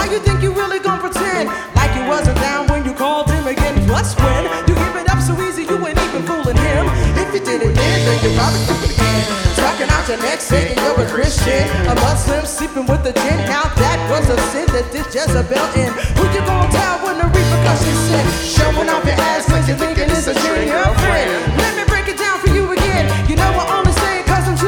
you think you really gon' pretend like you wasn't down when you called him again? Plus when you give it up so easy, you ain't even fooling him. If you did it then you probably do it again. Talking out your neck saying you're a Christian, a Muslim sleeping with a gin. Now that was a sin that did Jezebel in.